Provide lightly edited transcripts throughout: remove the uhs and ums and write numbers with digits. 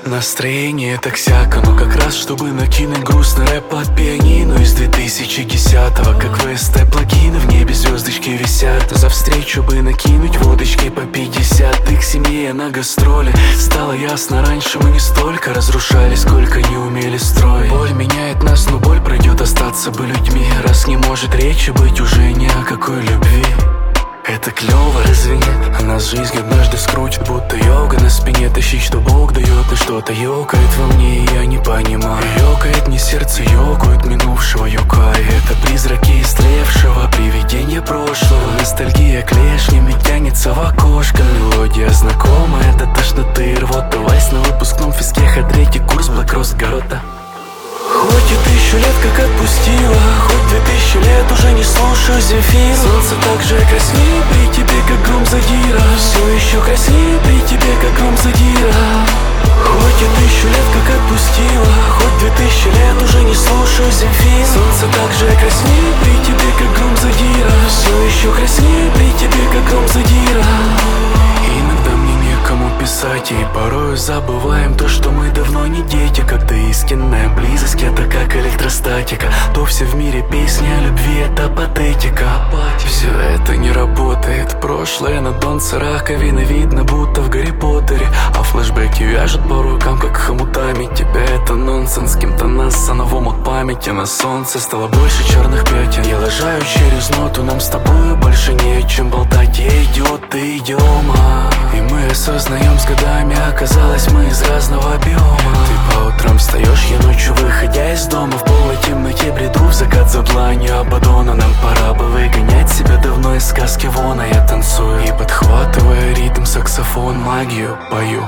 Настроение так сяко, но как раз чтобы накинуть грустный рэп под пианино из 2010-го. Как в СТ-плагины в небе звездочки висят. За встречу бы накинуть водочки по 50. Их семье на гастроли. Стало ясно, раньше мы не столько разрушали, сколько не умели строить. Боль меняет нас, но боль пройдет, остаться бы людьми. Раз не может речи быть уже ни о какой любви. Это клёво, разве нет? А нас жизнь однажды скрутит, будто йога на спине. Тащить, что Бог дает, и что-то ёкает во мне, и я не понимаю. Ёкает не сердце, ёкают минувшего юка. И это призраки истлевшего, привидения прошлого. Ностальгия клешнями тянется в окошко. Мелодия знакомая, это тошноты и рвота. Вайс на выпускном физтеха, третий курс, Black Rose Города. Хоть и 1000 лет как отпустила, хоть 2000 лет уже не слушаю Земфиру. Солнце так же краснеет при тебе, как гром задира. Все еще краснеет при тебе, как гром задира. Хоть и 1000 лет как отпустила, хоть 2000 лет уже не слушаю Земфиру. Солнце так же краснеет при тебе, как гром задира. Все еще краснеет при тебе, как гром задира. Иногда мне некому писать, и порою забываем то, что мы давно не дети. Когда истинная близость — это как электростатика, то все в мире песни о любви — это патетика. Все это не работает. Прошлое на донце раковины видно, будто в Гарри Поттере. А флешбеки вяжут по рукам, как хомутами. Тебя это нонсенс, кем-то нас новом от памяти. На солнце стало больше черных пятен. Я лажаю через ноту, нам с тобой больше не о чем болтать. Я идиот, ты идиома. И мы осознаем с годами, оказалось, мы из разного биома. Ты по утрам встаешь, я ночью, выходя из дома. В полной темноте бреду в закат за дланью Абадона. Нам пора бы выгонять себя давно из сказки вон. А я танцую и, подхватывая ритм, саксофон, магию пою.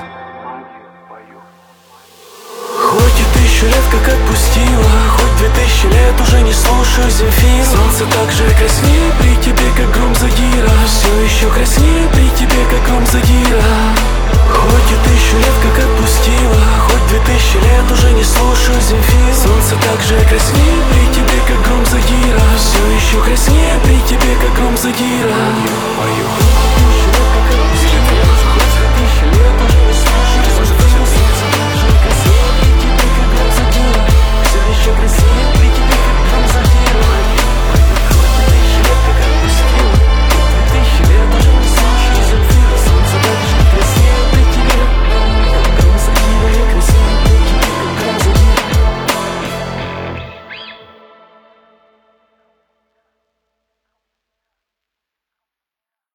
Хоть и 1000 лет как отпустила, хоть 2000 лет уже не слушаю Земфиру. Солнце так же краснеет при тебе, как гром задира. Все еще краснеет при тебе, как гром задира. Хоть и 1000 лет как отпустила, хоть 2000 лет уже не слушаю Земфиру. Солнце так же краснеет при тебе, как гром задира. Все еще краснеет